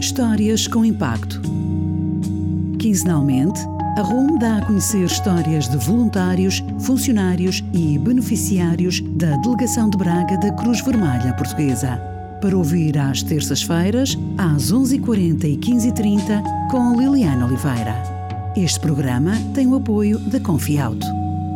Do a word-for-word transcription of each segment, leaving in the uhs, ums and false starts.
Histórias com Impacto. Quinzenalmente, a R U M dá a conhecer histórias de voluntários, funcionários e beneficiários da Delegação de Braga da Cruz Vermelha Portuguesa. Para ouvir às terças-feiras, às onze e quarenta e quinze e trinta, com Liliana Oliveira. Este programa tem o apoio da Confiauto.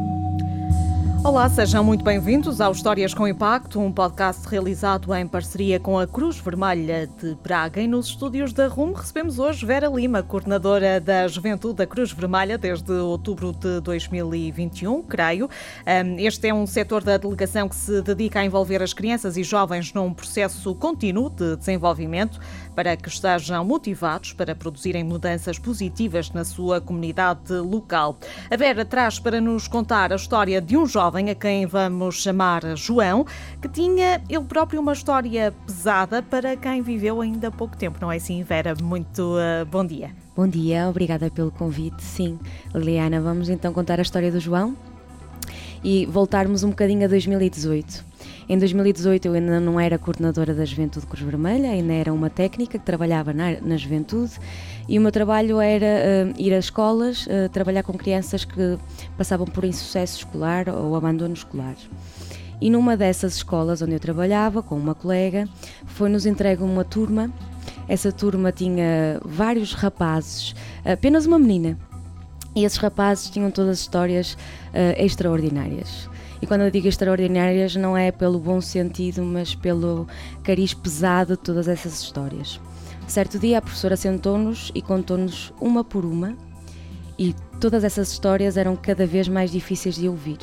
Olá, sejam muito bem-vindos ao Histórias com Impacto, um podcast realizado em parceria com a Cruz Vermelha de Braga. E nos estúdios da R U M recebemos hoje Vera Lima, coordenadora da Juventude da Cruz Vermelha desde outubro de dois mil e vinte e um, creio. Este é um setor da delegação que se dedica a envolver as crianças e jovens num processo contínuo de desenvolvimento para que estejam motivados para produzirem mudanças positivas na sua comunidade local. A Vera traz para nos contar a história de um jovem a quem vamos chamar João, que tinha ele próprio uma história pesada para quem viveu ainda há pouco tempo, não é assim, Vera? Muito uh, bom dia. Bom dia, obrigada pelo convite. Sim, Liliana, vamos então contar a história do João e voltarmos um bocadinho a dois mil e dezoito. Em dois mil e dezoito eu ainda não era coordenadora da Juventude Cruz Vermelha, ainda era uma técnica que trabalhava na, na Juventude, e o meu trabalho era uh, ir às escolas, uh, trabalhar com crianças que passavam por insucesso escolar ou abandono escolar. E numa dessas escolas onde eu trabalhava, com uma colega, foi-nos entregue uma turma. Essa turma tinha vários rapazes, apenas uma menina, e esses rapazes tinham todas histórias uh, extraordinárias. E quando eu digo extraordinárias não é pelo bom sentido, mas pelo cariz pesado de todas essas histórias. Certo dia a professora sentou-nos e contou-nos uma por uma, e todas essas histórias eram cada vez mais difíceis de ouvir.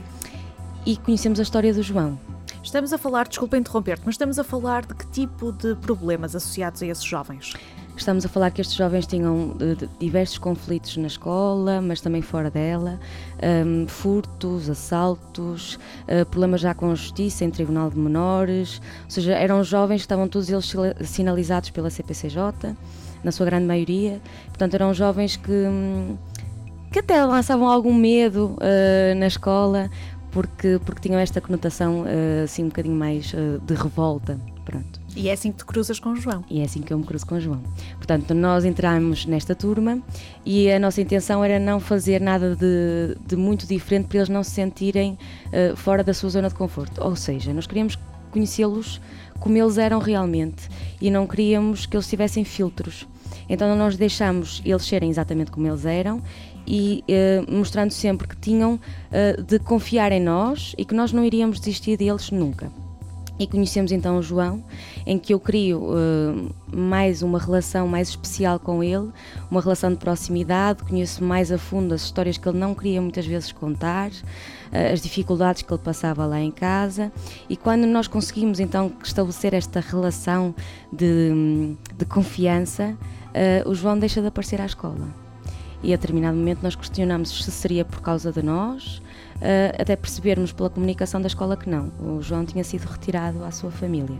E conhecemos a história do João. Estamos a falar, desculpa interromper-te, mas estamos a falar de que tipo de problemas associados a esses jovens? Estamos a falar que estes jovens tinham uh, diversos conflitos na escola, mas também fora dela, um, furtos, assaltos, uh, problemas já com a justiça em tribunal de menores, ou seja, eram jovens que estavam todos eles sinalizados pela C P C J, na sua grande maioria. Portanto, eram jovens que, um, que até lançavam algum medo uh, na escola, porque, porque tinham esta conotação uh, assim um bocadinho mais uh, de revolta. Pronto. E é assim que te cruzas com o João? E é assim que eu me cruzo com o João. Portanto, nós entramos nesta turma e a nossa intenção era não fazer nada de, de muito diferente para eles não se sentirem uh, fora da sua zona de conforto. Ou seja, nós queríamos conhecê-los como eles eram realmente e não queríamos que eles tivessem filtros. Então nós deixamos eles serem exatamente como eles eram e uh, mostrando sempre que tinham uh, de confiar em nós e que nós não iríamos desistir deles nunca. E conhecemos então o João, em que eu crio uh, mais uma relação mais especial com ele, uma relação de proximidade, conheço mais a fundo as histórias que ele não queria muitas vezes contar, uh, as dificuldades que ele passava lá em casa, e quando nós conseguimos então estabelecer esta relação de, de confiança, uh, o João deixa de aparecer à escola. E a determinado momento nós questionamos se seria por causa de nós, Uh, até percebermos pela comunicação da escola que não, o João tinha sido retirado à sua família.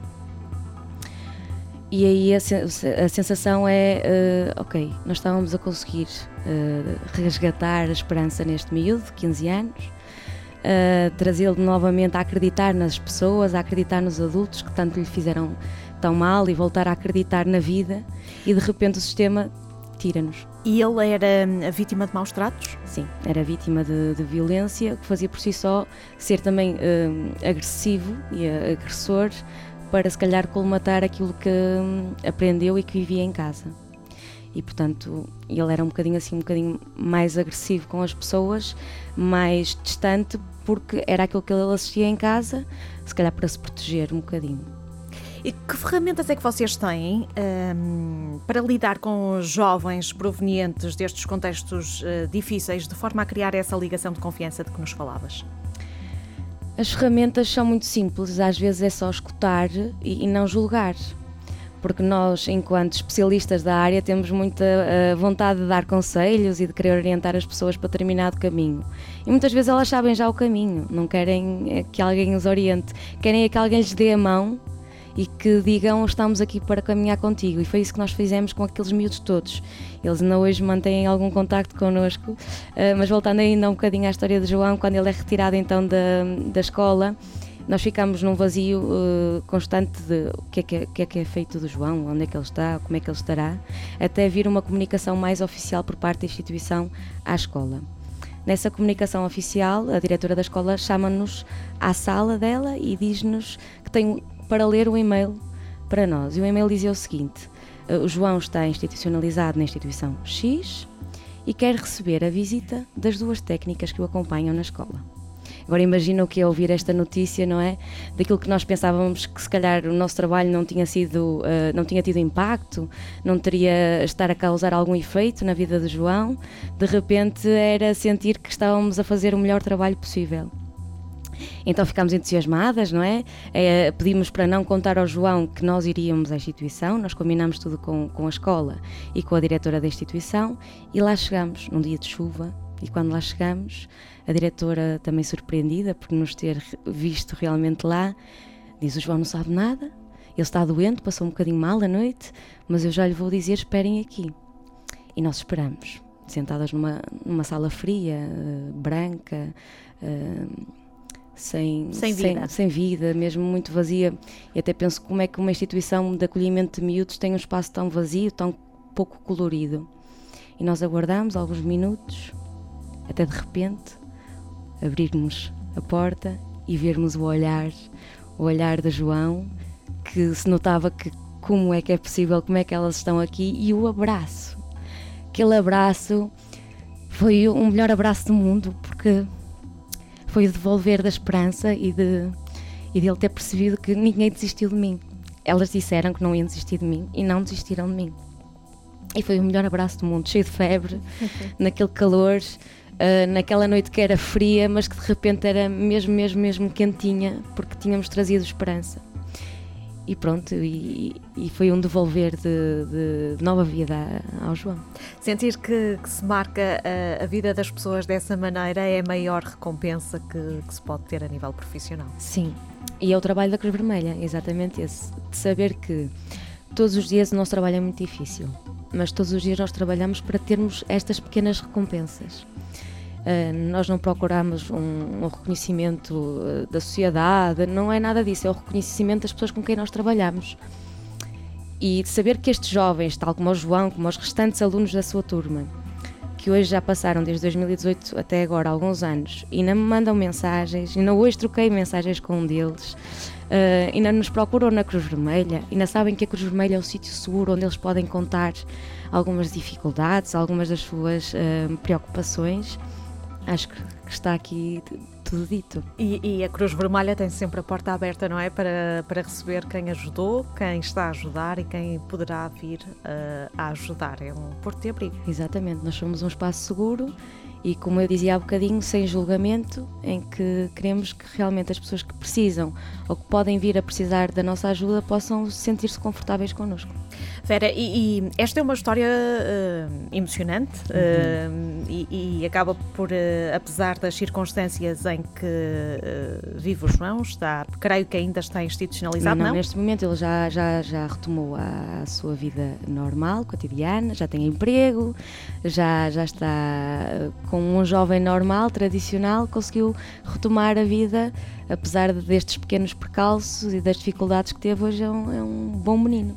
E aí a, a sensação é, uh, ok, nós estávamos a conseguir uh, resgatar a esperança neste miúdo de quinze anos, uh, trazê-lo novamente a acreditar nas pessoas, a acreditar nos adultos que tanto lhe fizeram tão mal e voltar a acreditar na vida, e de repente o sistema tira-nos. E ele era a vítima de maus tratos? Sim, era vítima de, de violência, que fazia por si só ser também uh, agressivo e uh, agressor, para se calhar colmatar aquilo que um, aprendeu e que vivia em casa. E portanto ele era um bocadinho assim, um bocadinho mais agressivo com as pessoas, mais distante, porque era aquilo que ele assistia em casa, se calhar para se proteger um bocadinho. E que ferramentas é que vocês têm um, para lidar com os jovens provenientes destes contextos uh, difíceis, de forma a criar essa ligação de confiança de que nos falavas? As ferramentas são muito simples, às vezes é só escutar e, e não julgar, porque nós, enquanto especialistas da área, temos muita uh, vontade de dar conselhos e de querer orientar as pessoas para determinado caminho. E muitas vezes elas sabem já o caminho, não querem que alguém os oriente, querem que alguém lhes dê a mão e que digam, estamos aqui para caminhar contigo. E foi isso que nós fizemos com aqueles miúdos todos. Eles ainda hoje mantêm algum contacto connosco, uh, mas voltando ainda um bocadinho à história de João, quando ele é retirado então da, da escola, nós ficámos num vazio uh, constante de o que é que é, que é que é feito do João, onde é que ele está, como é que ele estará, até vir uma comunicação mais oficial por parte da instituição à escola. Nessa comunicação oficial, a diretora da escola chama-nos à sala dela e diz-nos que tem para ler o e-mail para nós. E o e-mail dizia o seguinte: o João está institucionalizado na instituição X e quer receber a visita das duas técnicas que o acompanham na escola. Agora imagina o que é ouvir esta notícia, não é? Daquilo que nós pensávamos que se calhar o nosso trabalho não tinha sido, uh, não tinha tido impacto, não teria estar a causar algum efeito na vida de João. De repente era sentir que estávamos a fazer o melhor trabalho possível. Então ficámos entusiasmadas, não é? é? Pedimos para não contar ao João que nós iríamos à instituição, nós combinámos tudo com, com a escola e com a diretora da instituição e lá chegámos num dia de chuva. E quando lá chegamos, a diretora, também surpreendida por nos ter visto realmente lá, diz: o João não sabe nada, ele está doente, passou um bocadinho mal à noite, mas eu já lhe vou dizer, esperem aqui. E nós esperamos, sentadas numa, numa sala fria, uh, branca, uh, sem, sem, vida. Sem, sem vida, mesmo muito vazia. E até penso como é que uma instituição de acolhimento de miúdos tem um espaço tão vazio, tão pouco colorido. E nós aguardamos alguns minutos, até de repente abrirmos a porta e vermos o olhar, o olhar de João, que se notava que como é que é possível, como é que elas estão aqui, e o abraço. Aquele abraço foi o melhor abraço do mundo, porque foi o devolver da esperança e de, e de ele ter percebido que ninguém desistiu de mim. Elas disseram que não iam desistir de mim e não desistiram de mim. E foi o melhor abraço do mundo, cheio de febre, naquele calor, uh, naquela noite que era fria, mas que de repente era mesmo, mesmo, mesmo quentinha, porque tínhamos trazido esperança. E pronto, e, e foi um devolver de, de nova vida ao João. Sentir que, que se marca a, a vida das pessoas dessa maneira é a maior recompensa que, que se pode ter a nível profissional. Sim, e é o trabalho da Cruz Vermelha, exatamente esse, de saber que todos os dias o nosso trabalho é muito difícil, mas todos os dias nós trabalhamos para termos estas pequenas recompensas. Uh, nós não procuramos um, um reconhecimento uh, da sociedade, não é nada disso, é o reconhecimento das pessoas com quem nós trabalhamos. E de saber que estes jovens, tal como o João, como os restantes alunos da sua turma, que hoje já passaram desde dois mil e dezoito até agora alguns anos, e ainda me mandam mensagens, ainda hoje troquei mensagens com um deles, uh, ainda nos procuram na Cruz Vermelha, ainda sabem que a Cruz Vermelha é o sítio seguro onde eles podem contar algumas dificuldades, algumas das suas uh, preocupações. Acho que está aqui tudo dito. E, e a Cruz Vermelha tem sempre a porta aberta, não é? Para, para receber quem ajudou, quem está a ajudar e quem poderá vir uh, a ajudar. É um porto de abrigo. Exatamente, nós somos um espaço seguro e, como eu dizia há bocadinho, sem julgamento, em que queremos que realmente as pessoas que precisam ou que podem vir a precisar da nossa ajuda possam sentir-se confortáveis connosco. Vera, e, e esta é uma história uh, emocionante uhum. uh, e, e acaba por, uh, apesar das circunstâncias em que uh, vive o João, está, creio que ainda está institucionalizado, não? Não, neste momento ele já, já, já retomou a, a sua vida normal, cotidiana, já tem emprego, já, já está uh, como um jovem normal, tradicional, conseguiu retomar a vida, apesar destes pequenos percalços e das dificuldades que teve. Hoje é um, é um bom menino.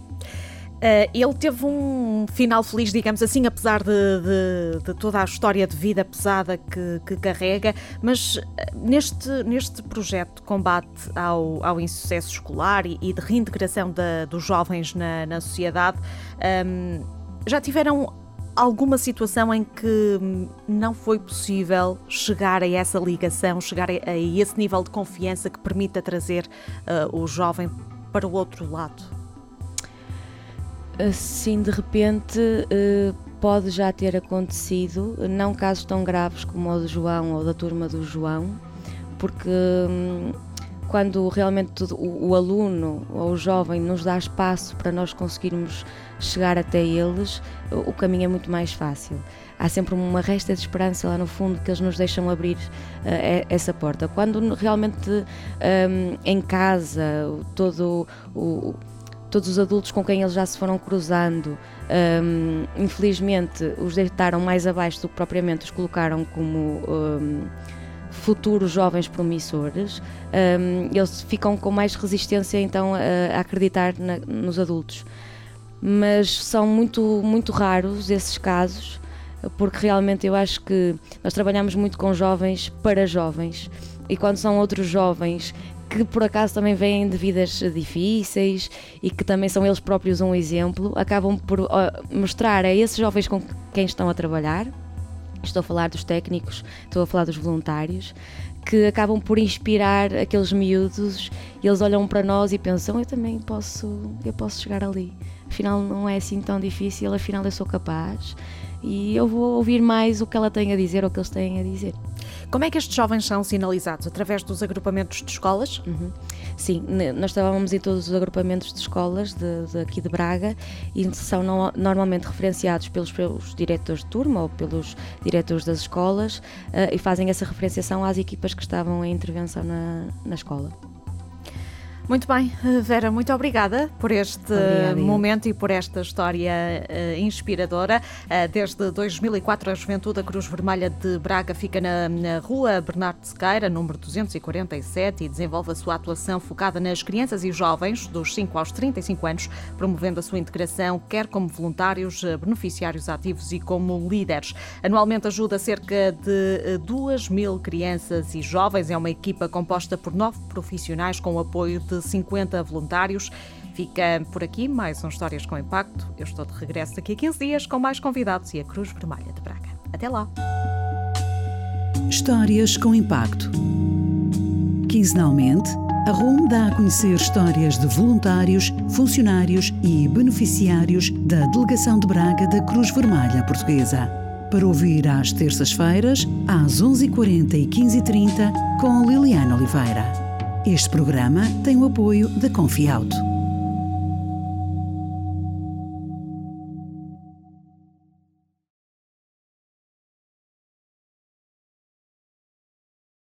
Uh, ele teve um final feliz, digamos assim, apesar de, de, de toda a história de vida pesada que, que carrega, mas neste, neste projeto de combate ao, ao insucesso escolar e, e de reintegração da, dos jovens na, na sociedade, um, já tiveram alguma situação em que não foi possível chegar a essa ligação, chegar a, a esse nível de confiança que permita trazer uh, o jovem para o outro lado? Assim, de repente, pode já ter acontecido, não casos tão graves como o do João ou da turma do João, porque quando realmente o aluno ou o jovem nos dá espaço para nós conseguirmos chegar até eles, o caminho é muito mais fácil. Há sempre uma resta de esperança lá no fundo que eles nos deixam abrir uh, essa porta. Quando realmente um, em casa, todo o todos os adultos com quem eles já se foram cruzando, um, infelizmente os deitaram mais abaixo do que propriamente os colocaram como um, futuros jovens promissores, um, eles ficam com mais resistência então a, a acreditar na, nos adultos. Mas são muito, muito raros esses casos, porque realmente eu acho que nós trabalhamos muito com jovens para jovens, e quando são outros jovens que por acaso também vêm de vidas difíceis e que também são eles próprios um exemplo, acabam por uh, mostrar a esses jovens com quem estão a trabalhar, estou a falar dos técnicos, estou a falar dos voluntários, que acabam por inspirar aqueles miúdos, e eles olham para nós e pensam, eu também posso, eu posso chegar ali, afinal não é assim tão difícil, afinal eu sou capaz e eu vou ouvir mais o que ela tem a dizer ou o que eles têm a dizer. Como é que estes jovens são sinalizados? Através dos agrupamentos de escolas? Uhum. Sim, nós estávamos em todos os agrupamentos de escolas de, de aqui de Braga, e são no, normalmente referenciados pelos, pelos diretores de turma ou pelos diretores das escolas, uh, e fazem essa referenciação às equipas que estavam em intervenção na, na escola. Muito bem, Vera, muito obrigada por este obrigada, momento e por esta história uh, inspiradora. Uh, desde dois mil e quatro, a Juventude da Cruz Vermelha de Braga fica na, na rua Bernardo de Sequeira, número duzentos e quarenta e sete, e desenvolve a sua atuação focada nas crianças e jovens dos cinco aos trinta e cinco anos, promovendo a sua integração, quer como voluntários, beneficiários ativos e como líderes. Anualmente ajuda cerca de duas mil crianças e jovens. É uma equipa composta por nove profissionais com o apoio de cinquenta voluntários. Fica por aqui mais um Histórias com Impacto. Eu estou de regresso daqui a quinze dias com mais convidados e a Cruz Vermelha de Braga. Até lá! Histórias com Impacto. Quinzenalmente, a R U M dá a conhecer histórias de voluntários, funcionários e beneficiários da Delegação de Braga da Cruz Vermelha Portuguesa. Para ouvir às terças-feiras, às onze e quarenta e quinze e trinta, com Liliana Oliveira. Este programa tem o apoio da Confiauto.